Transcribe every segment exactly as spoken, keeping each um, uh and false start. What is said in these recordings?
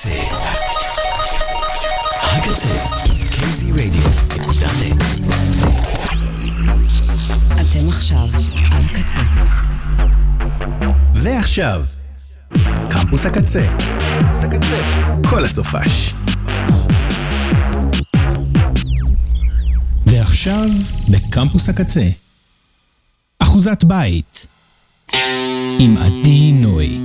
הקצה. הקצה. קי זי רדיו נקודה נט. אתם עכשיו על הקצה. ועכשיו, קמפוס הקצה. כל הסופש. ועכשיו, בקמפוס הקצה. אחוזת בית. עם עדי נוי.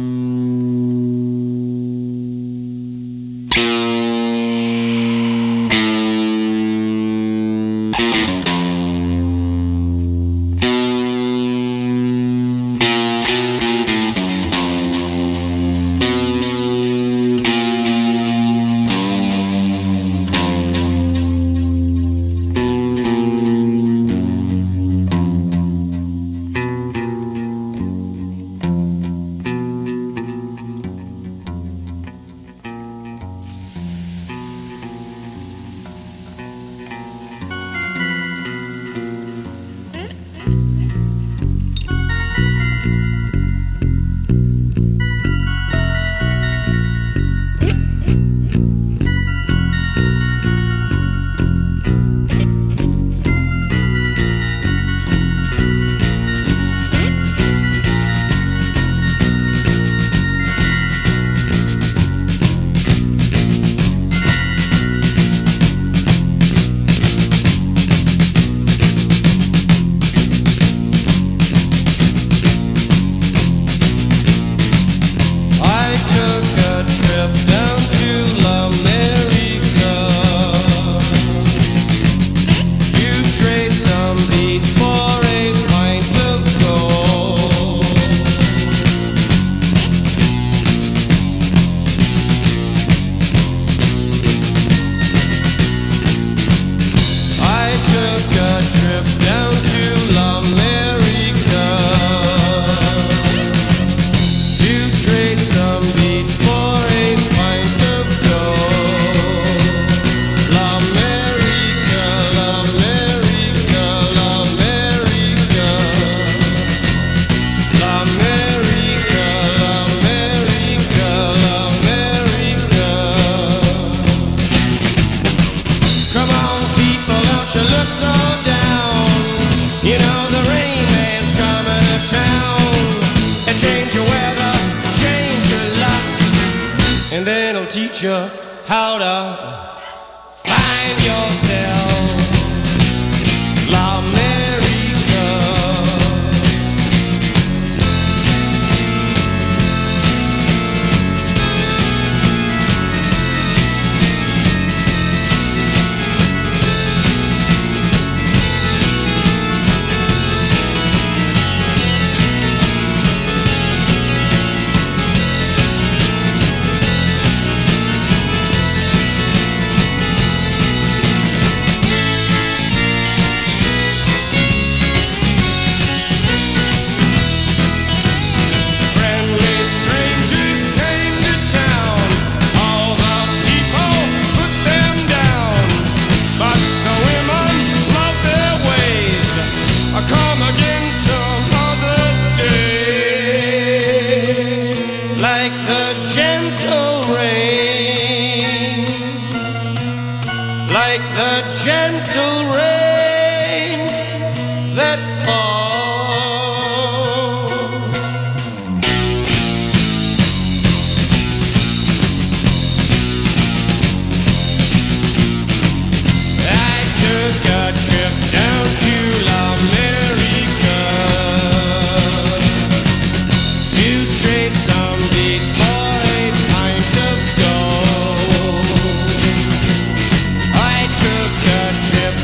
Trip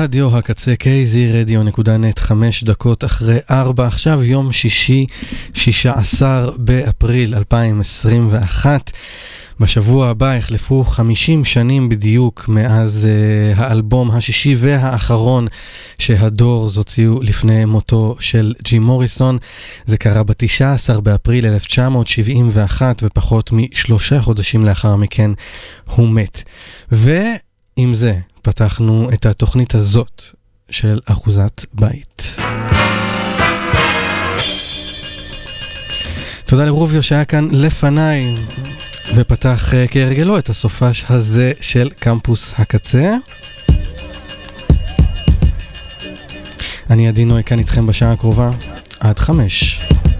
רדיו הקצה קיי זי רדיו נקודה נט, חמש דקות אחרי ארבע. עכשיו יום שישי, שישה עשר באפריל אלפיים עשרים ואחת. בשבוע הבא יחלפו חמישים שנים בדיוק מאז uh, האלבום השישי והאחרון שהדורס הוציאו לפני מותו של ג'ים מוריסון. זה קרה ב-תשעה עשר באפריל אלף תשע מאות שבעים ואחת, ופחות משלושה חודשים לאחר מכן הוא מת. ועם זה פתחנו את התוכנית הזאת של אחוזת בית. תודה לרוביו שהיה כאן לפניי ופתח uh, כהרגלו את הסופש הזה של קמפוס הקצה. אני עדינו כאן איתכם בשעה הקרובה עד חמש.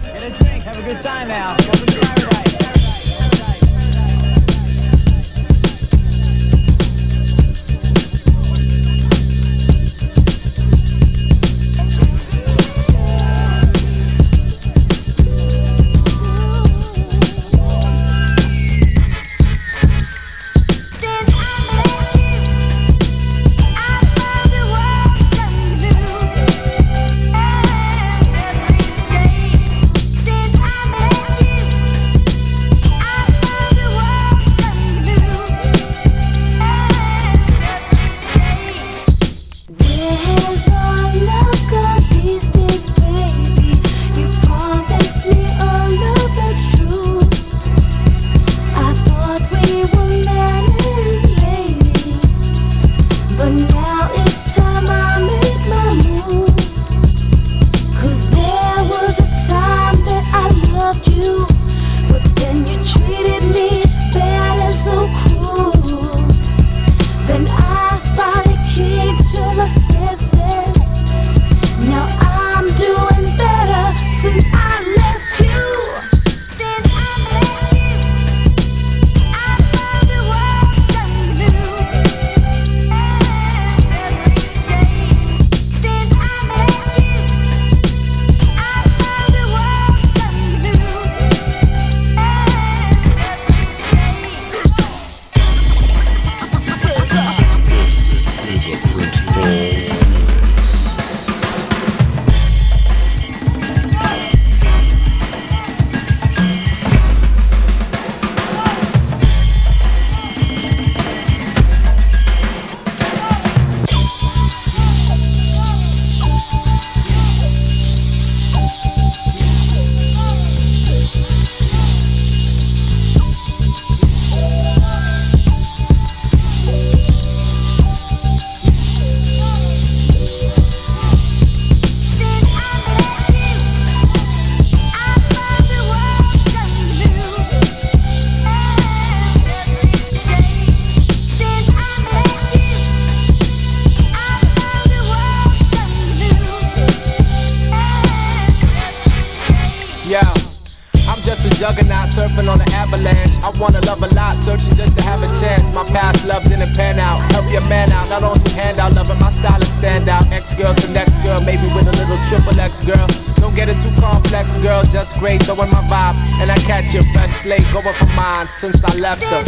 Surfing on an avalanche, I wanna love a lot, searching just to have a chance. My past love didn't pan out, help your man out, not on some handout, loving my style is stand out. Ex-girl to next girl, maybe with a little triple X girl. Don't get it too complex, girl, just great, throwing my vibe. And I catch your fresh slate, going for mine since I left her.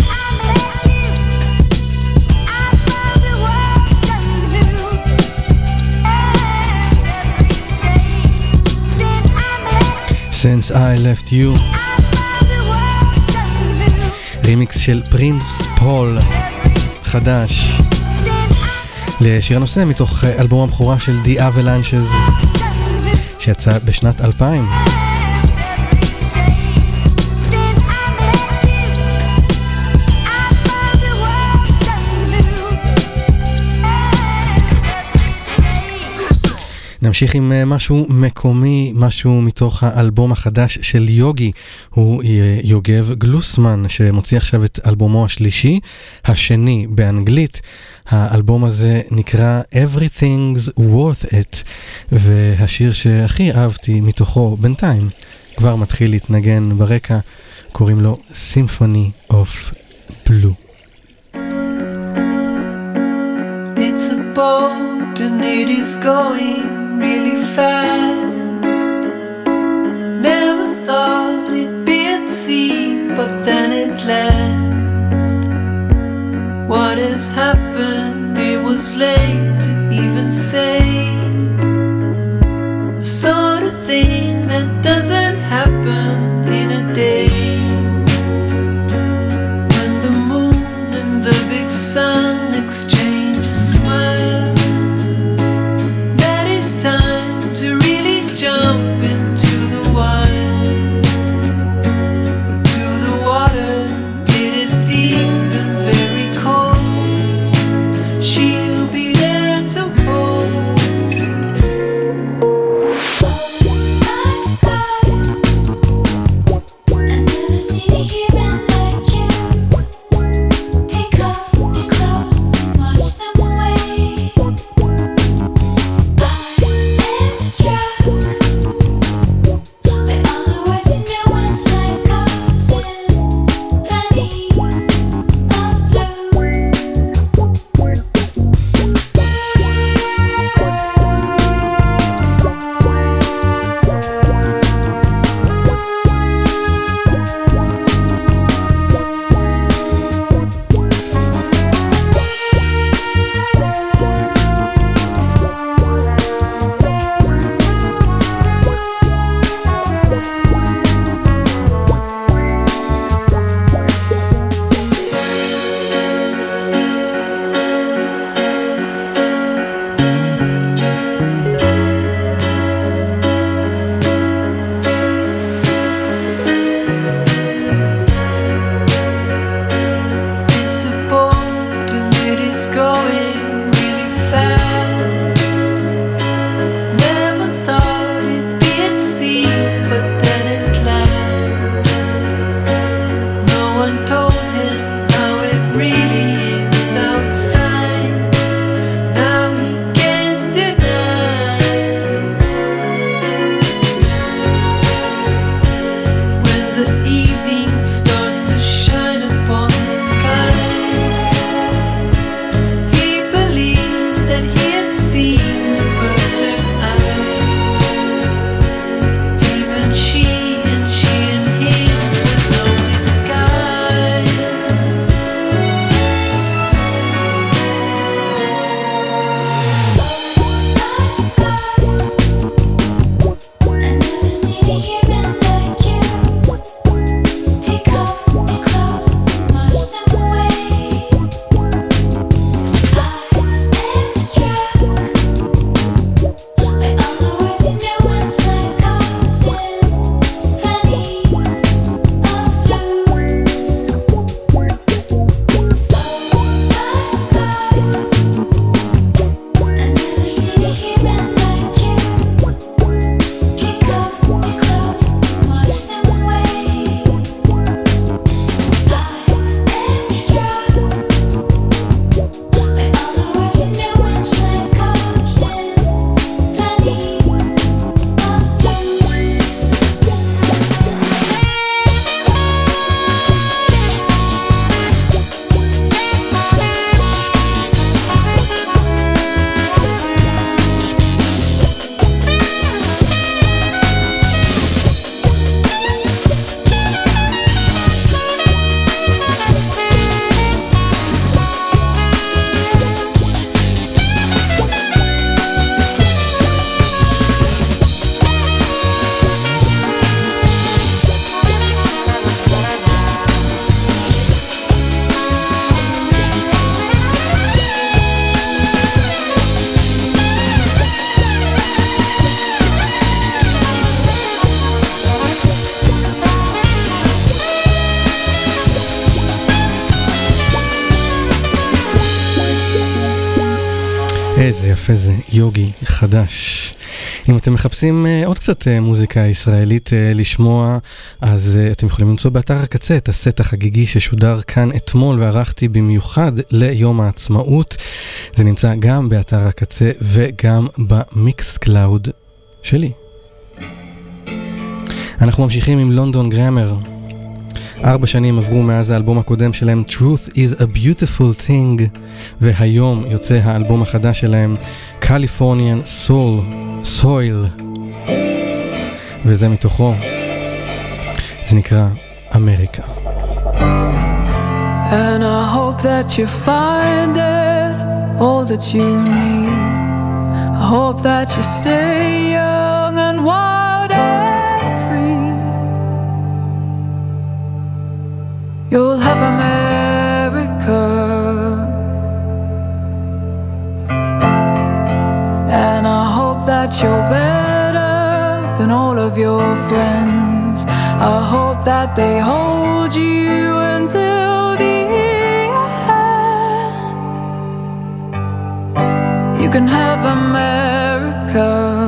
Since I left you, רימיקס של פרינס פול חדש לשיר הנושא מתוך אלבום הבכורה של The Avalanches שיצא בשנת אלפיים. נמשיך עם משהו מקומי, משהו מתוך האלבום החדש של יוגי. הוא יוגב גלוסמן, שמוציא עכשיו את אלבומו השלישי, השני באנגלית. האלבום הזה נקרא Everything's Worth It, והשיר שהכי אהבתי מתוכו בינתיים כבר מתחיל להתנגן ברקע, קוראים לו Symphony of Blue. It's a boat and it is going really fast. Never thought it'd be at sea, but then it lands. What has happened? It was late to even איזה יפה זה, יוגי חדש. אם אתם מחפשים uh, עוד קצת uh, מוזיקה ישראלית uh, לשמוע, אז uh, אתם יכולים למצוא באתר הקצה את הסט החגיגי ששודר כאן אתמול וערכתי במיוחד ליום העצמאות. זה נמצא גם באתר הקצה וגם במיקס קלאוד שלי. אנחנו ממשיכים עם לונדון גרמר. ארבע שנים עברו מאז האלבום הקודם שלהם Truth is a Beautiful Thing, והיום יוצא האלבום החדש שלהם Californian Soul Soil, וזה מתוכו, זה נקרא אמריקה. And I hope that you find it all that you need. I hope that you stay young and wild and free. You'll have America, and I hope that you're better than all of your friends. I hope that they hold you until the end. You can have America.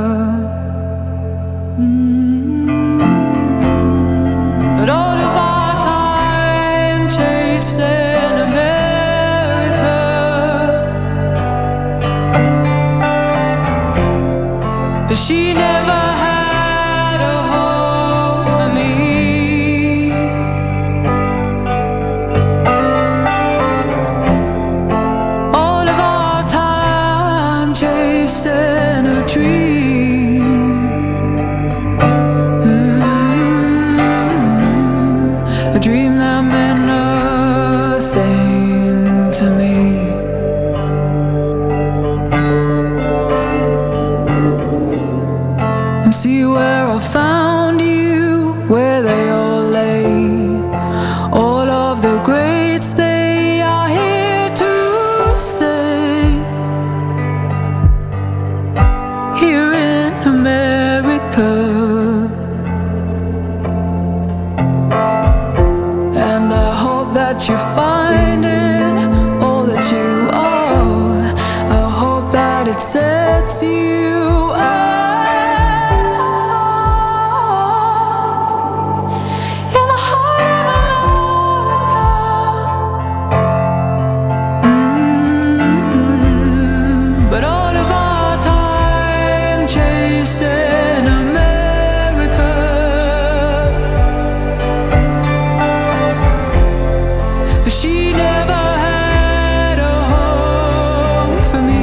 Mm-hmm. But all of our time chasing America, but she never had a home for me. All of our time chasing a dream, mm-hmm. a dream that meant nothing to me. And see where I found you, where they all lay. All of the greats, they are here to stay. Here in America. And I hope that you find it all that you are. I hope that it sets you apart. In the heart of America. Mm-hmm. But all of our time chasing America, but she never had a home for me.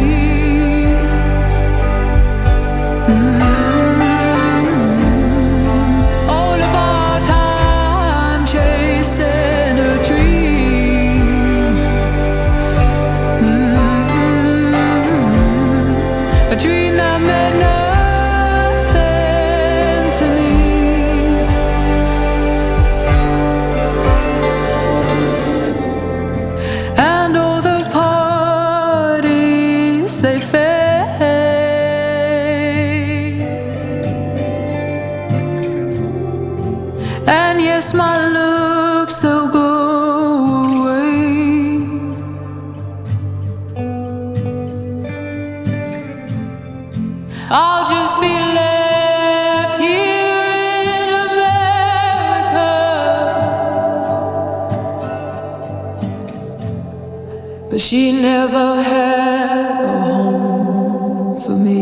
Mm-hmm. All of our time chasing a dream, mm-hmm. a dream that meant nothing to me. And all the parties they fade, and yes, my looks they'll go away. I'll just be left here in America, but she never had a home for me.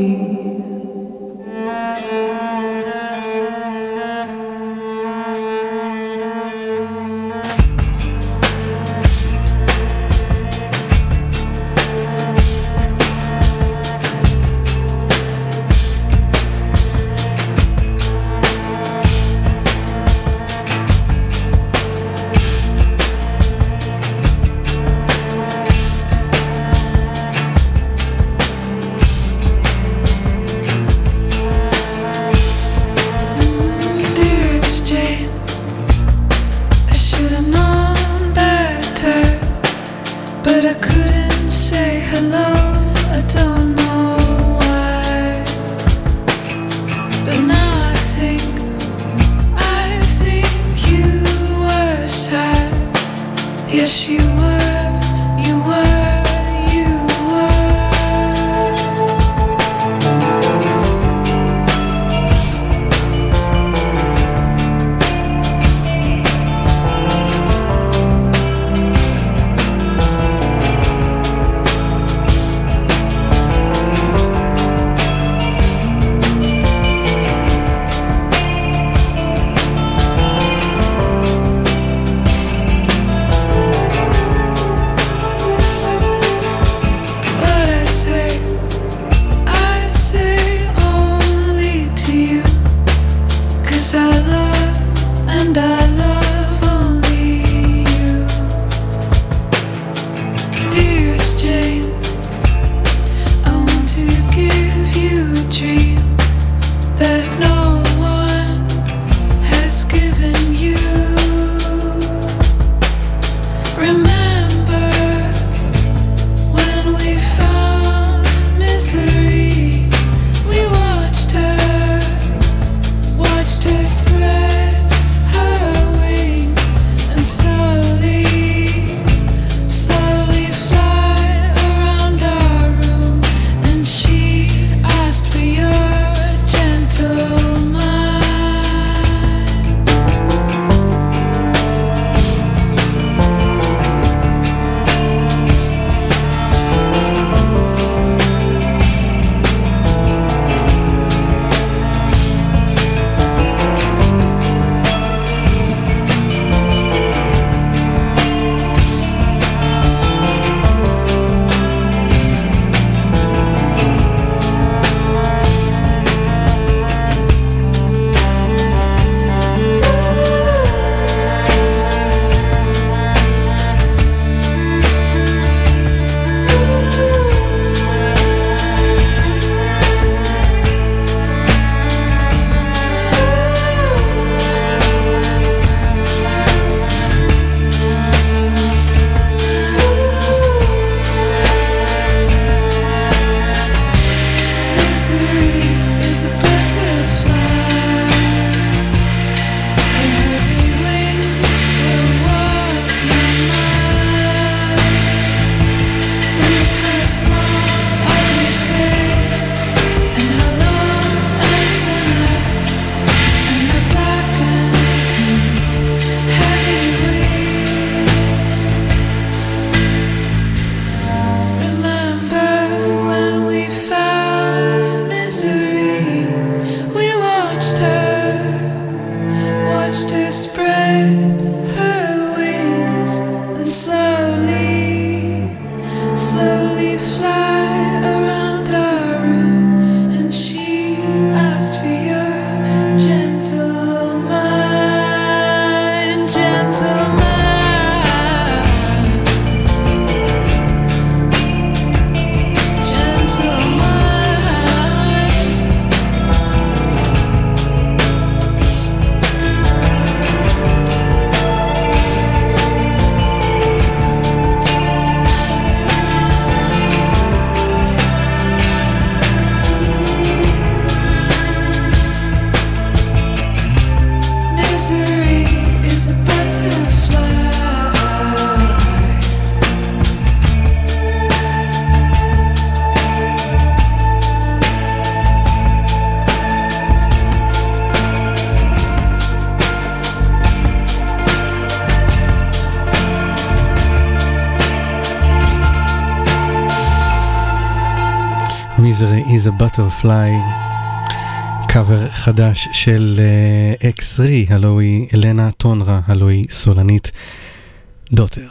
Misery is a Butterfly, קאבר חדש של אקס תרי, הלוא היא אלנה טונרה, הלוא היא סולנית דוטר.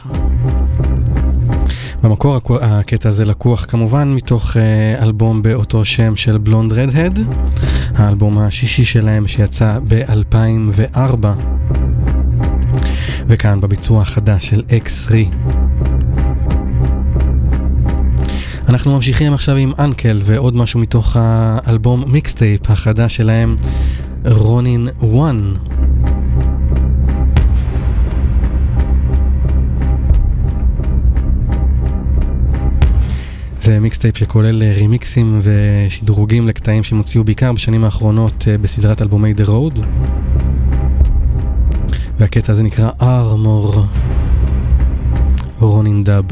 במקור הקטע הזה לקוח כמובן מתוך אלבום באותו שם של בלונד רדהד, האלבום השישי שלהם שיצא ב-אלפיים וארבע, וכאן בביצוע החדש של אקס תרי. אנחנו ממשיכים עכשיו עם אנקל ועוד משהו מתוך האלבום מיקסטייפ החדש שלהם, רונין וואן. זה מיקסטייפ שכולל רימיקסים ושדרוגים לקטעים שהם הוציאו בעיקר בשנים האחרונות בסדרת אלבומי The Road, והקטע הזה נקרא ארמור, רונין דאב.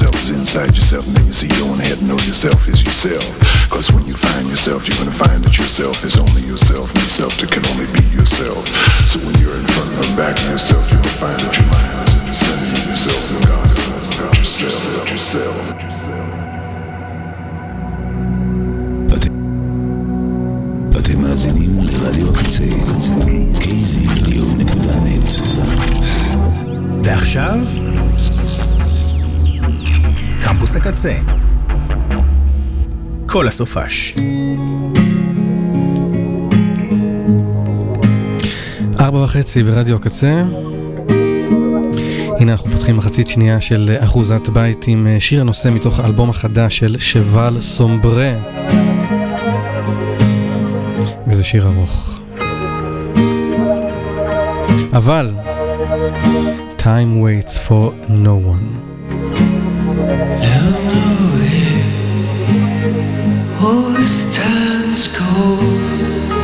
yourself is inside yourself, and then you see you don't have to know yourself is yourself. Cause when you find yourself, you're gonna find that yourself is only yourself, and yourself that can only be yourself. So when you're in front or back of yourself, you're gonna find that your mind is in the center of yourself, and God is about yourself, about yourself. אתם מאזינים לרדיו הקצה, קיי זי רדיו נקודה נט. ועכשיו, קמפוס הקצה. כל הסופש. ארבע וחצי ברדיו הקצה. הנה אנחנו פותחים מחצית שנייה של אחוזת בית עם שיר הנושא מתוך האלבום החדש של שבל סומברה. וזה שיר ארוך. אבל time waits for no one. Down the way, all this time's cold.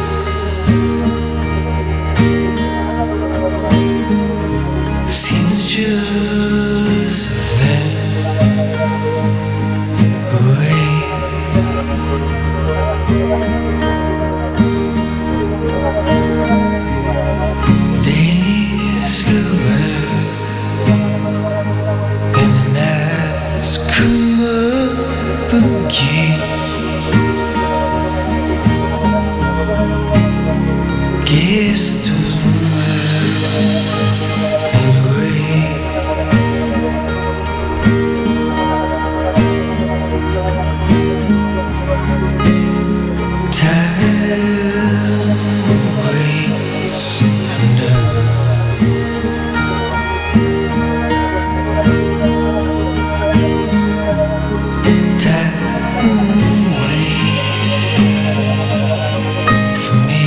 Seems just fell away. Days go by, and the nights come up again. Guess doesn't matter anyway. Time waits for no time waits for me.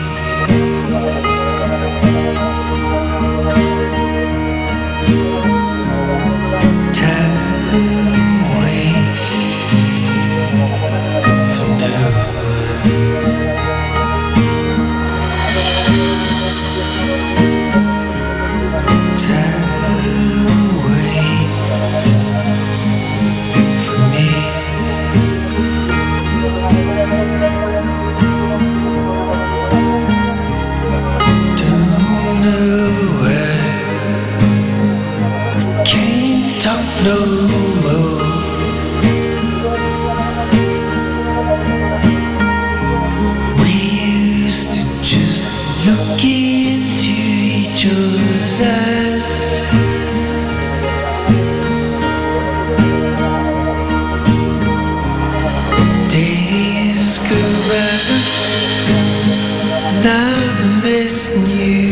No more. We used to just look into each other's eyes. Days go by, and I'm missing you.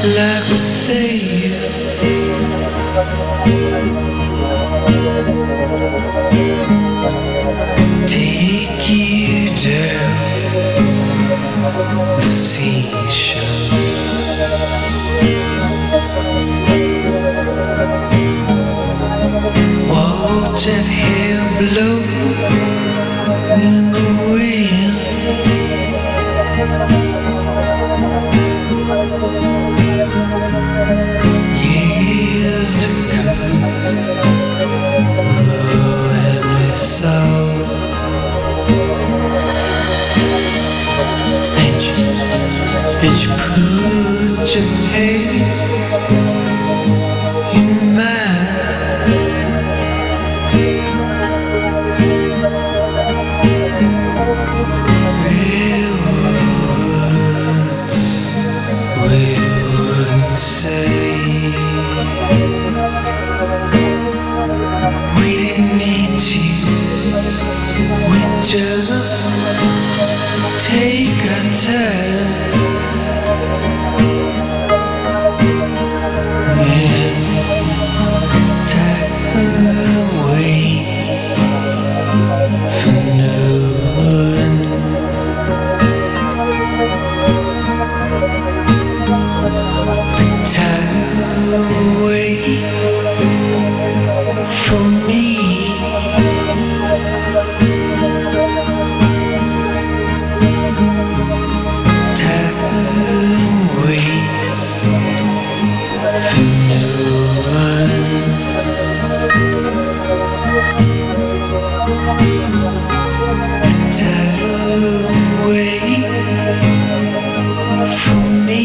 like a sailor. Take you down the seashore. Watch that hair blow in the wind. Years ago, when we saw, and you, and you put your hand in mine. There was, we wouldn't say. We didn't need to, we just take our time. And time waits for no one. But time waits for me. Time waits for no one. Time waits for me.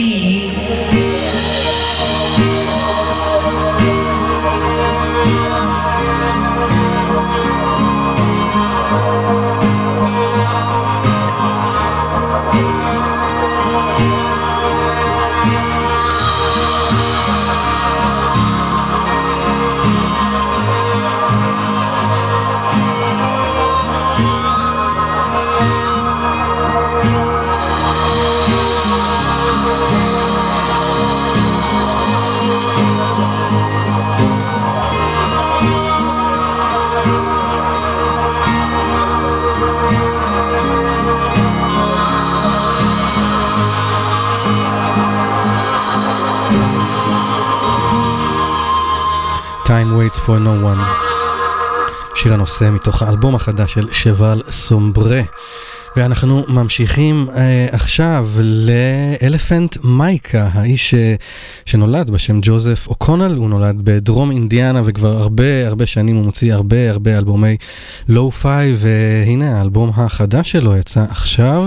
Time Waits for No One, שיר הנושא מתוך האלבום החדש של שבל סומברה. ואנחנו ממשיכים אה, עכשיו לאלפנט מייקה, האיש אה, שנולד בשם ג'וזף אוקונל. הוא נולד בדרום אינדיאנה וכבר הרבה הרבה שנים הוא מוציא הרבה הרבה אלבומי לואו-פיי, והנה האלבום החדש שלו יצא עכשיו,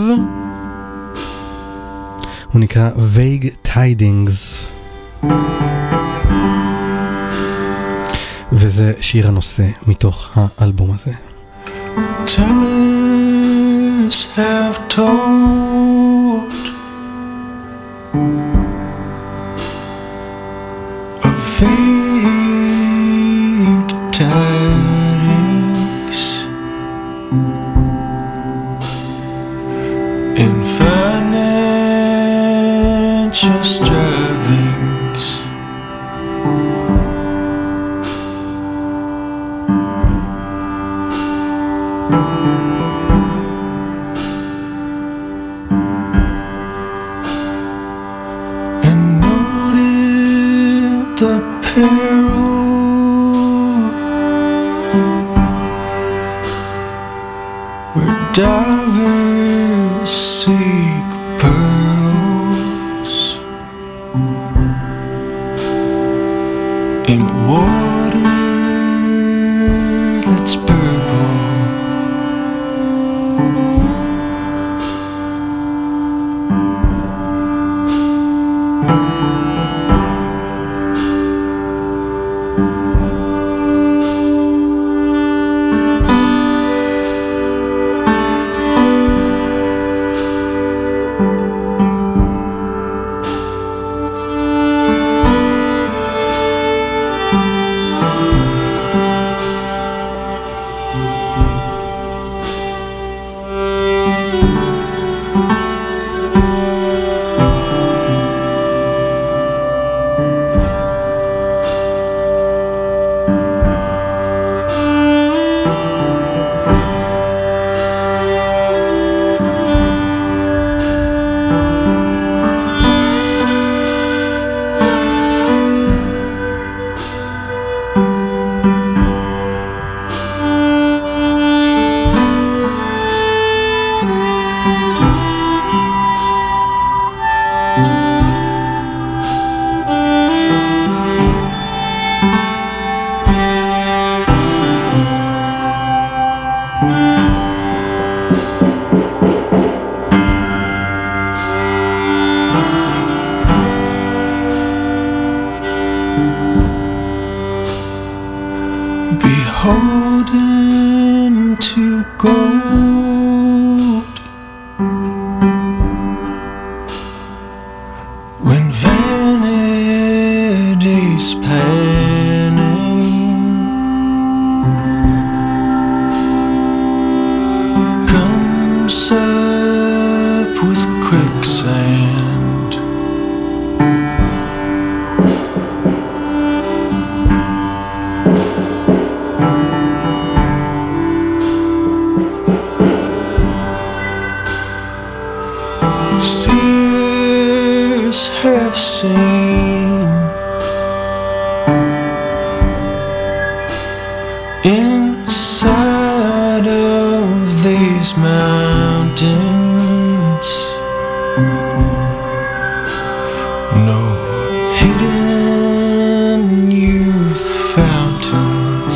הוא נקרא Vague Tidings, וזה שיר הנושא מתוך האלבום הזה. Tellers have told of vague tidings in financial strivings. The peril where divers seek pearls in water that's purple. beholden to gold. When vanity's panning, comes up with quicksand. Seers have seen inside of these mountains no hidden youth fountains.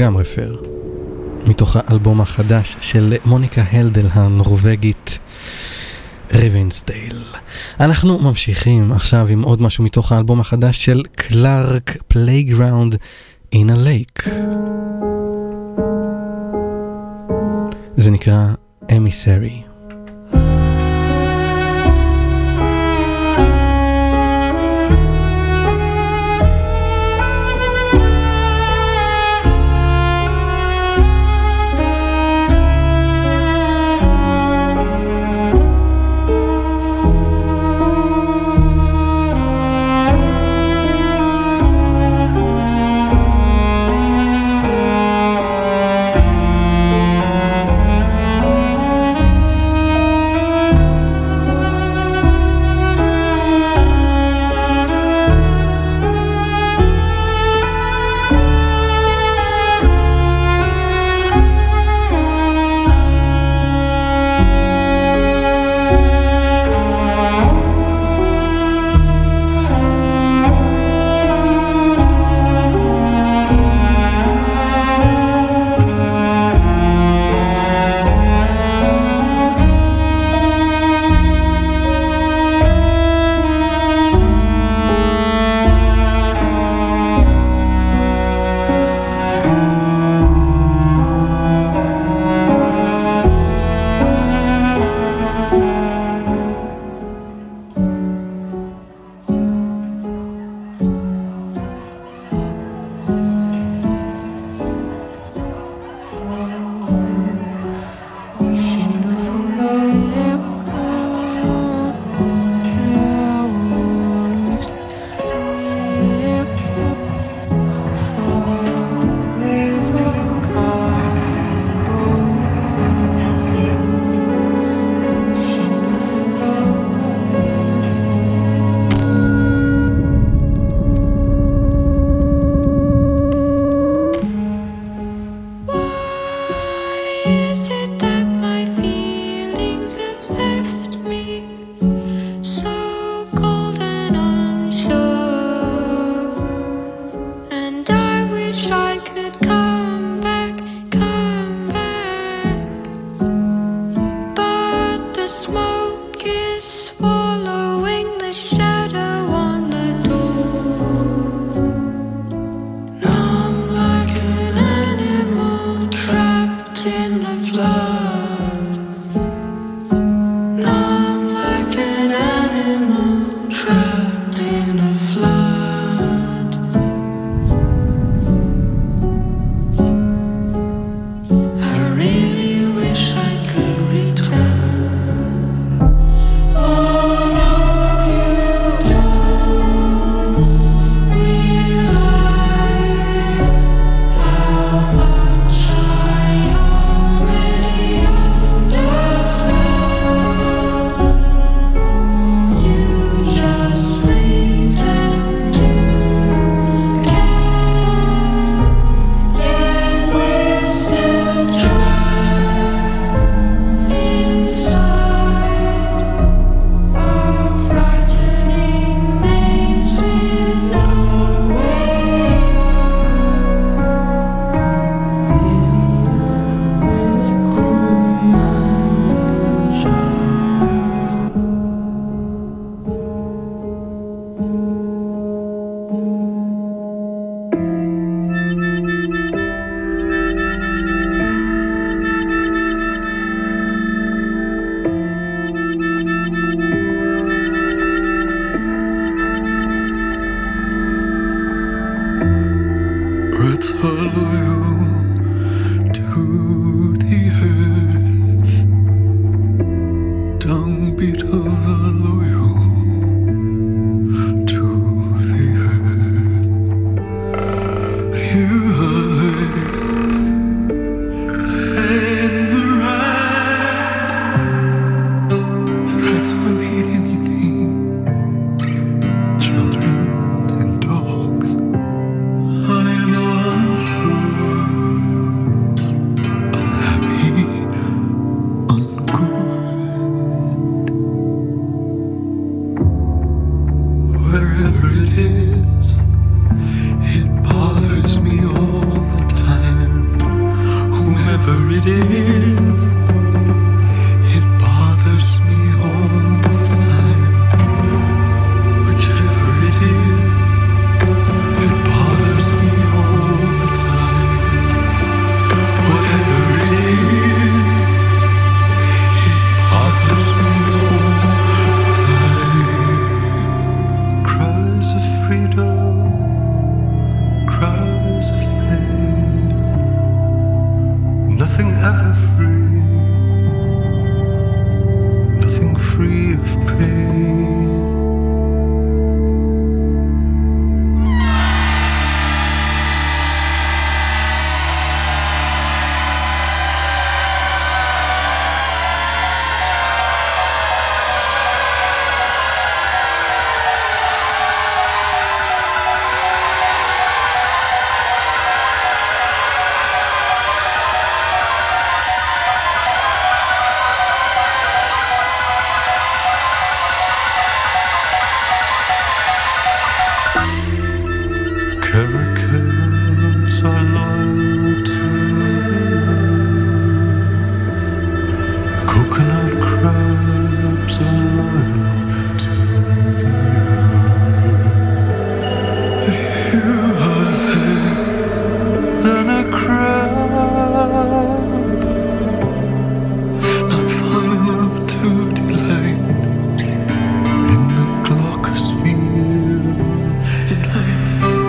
גם רפר. מתוך האלבום החדש של מוניקה הלדל הנורווגית, ריבנסדייל. אנחנו ממשיכים עכשיו עם עוד משהו מתוך האלבום החדש של קלארק, Playground in a Lake. זה נקרא Emissary. Already is, it bothers me all the time. Whichever it is, it bothers me all the time. Whatever it is, it bothers me all the time. Cries of freedom, cries of pain, nothing ever free, nothing free of pain. Caracas are loyal to the earth. Coconut crabs are loyal to the earth. But you are less than a crab, not fine enough to delight in the glaucous view. And life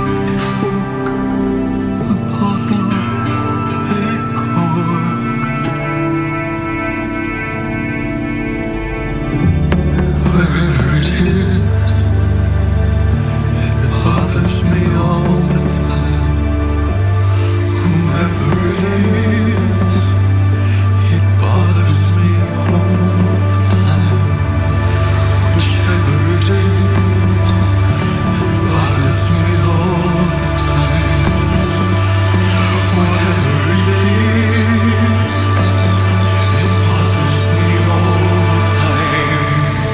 wherever it is, it bothers me all the time. Whomever it is, it bothers me all the time. Whichever it is, it bothers me all the time. Whatever it is, it bothers me all the time.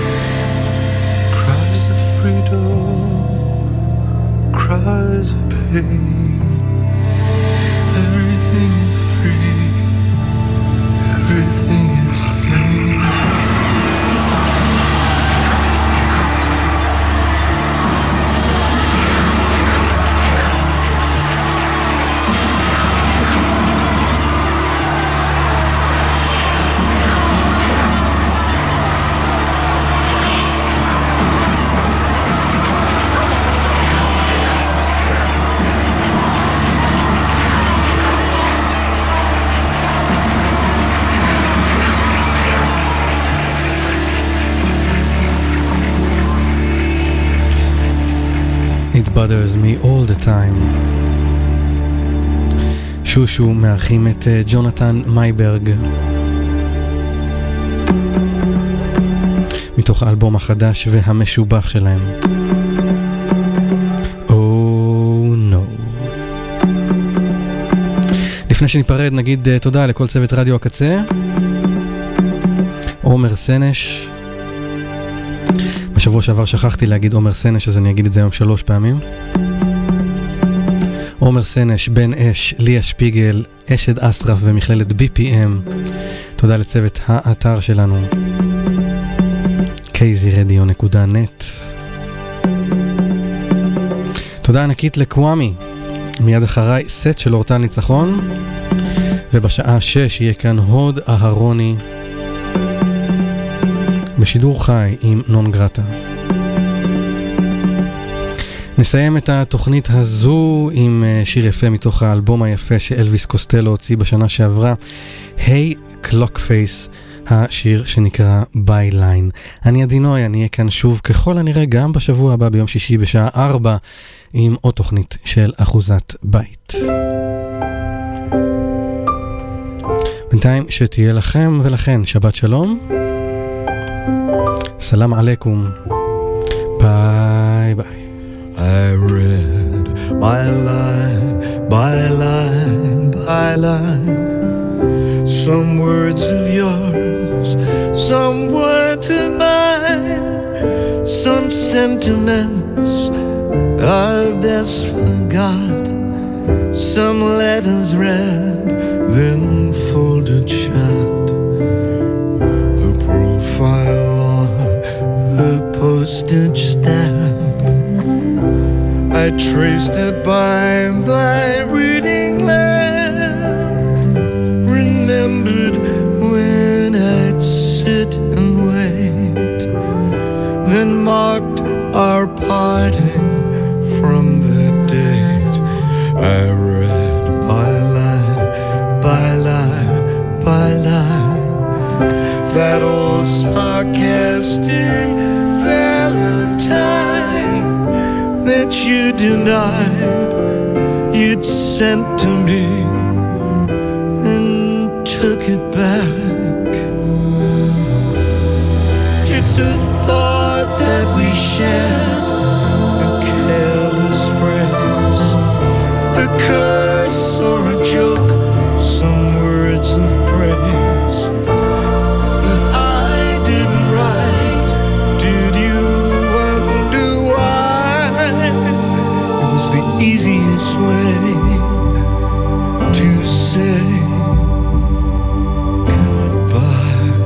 Cries of freedom, cries of pain. Everything is free, everything is pain. It bothers me all the time. שושו מארחים את ג'ונתן מייברג מתוך האלבום החדש והמשובח שלהם. Oh no. לפני שניפרד נגיד תודה לכל צוות רדיו הקצה. עומר סנש, בשבוע שעבר שכחתי להגיד עומר סנש, אז אני אגיד את זה היום שלוש פעמים. עומר סנש, בן אש, ליה שפיגל, אשד אסרף ומכללת בי פי אם. תודה לצוות האתר שלנו קייזי רדיו נקודה נט. תודה ענקית לקוואמי. מיד אחריי סט של אורטל ניצחון, ובשעה שש יהיה כאן הוד אהרוני בשידור חי עם נון גרטה. נסיים את התוכנית הזו עם שיר יפה מתוך האלבום היפה שאלוויס קוסטלו הוציא בשנה שעברה, היי קלוק פייס, השיר שנקרא ביי ליין. אני עדינוי, אני אהיה כאן שוב ככל הנראה גם בשבוע הבא ביום שישי בשעה ארבע עם עוד תוכנית של אחוזת בית. בינתיים שתהיה לכם ולכן שבת שלום, סלام עליכום, ביי ביי. I read by line, by line, by line, some words of yours, some words of mine, some sentiments I best forgot, some letters read, then folded shut. The profile on the postage stamp, I traced it by my reading lamp. Remembered when I'd sit and wait, then marked our parting from that date. I read by line, by line, by line, that old sarcastic Valentine that you denied you'd sent to me, then took it back. It's a thought that we shared, a careless phrase, a curse or a joke, some words of praise that I didn't write. Did you wonder why? It was the easiest way to say goodbye.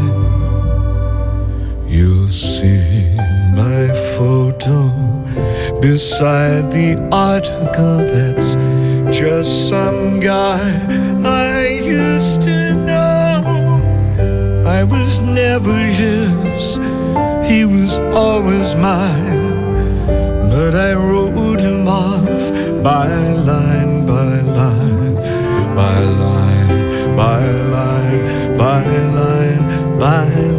You'll see my photo beside the article that's just some guy I used to know. I was never his, he was always mine, but I wrote him off by line, by line, by line, by line, by line, by line.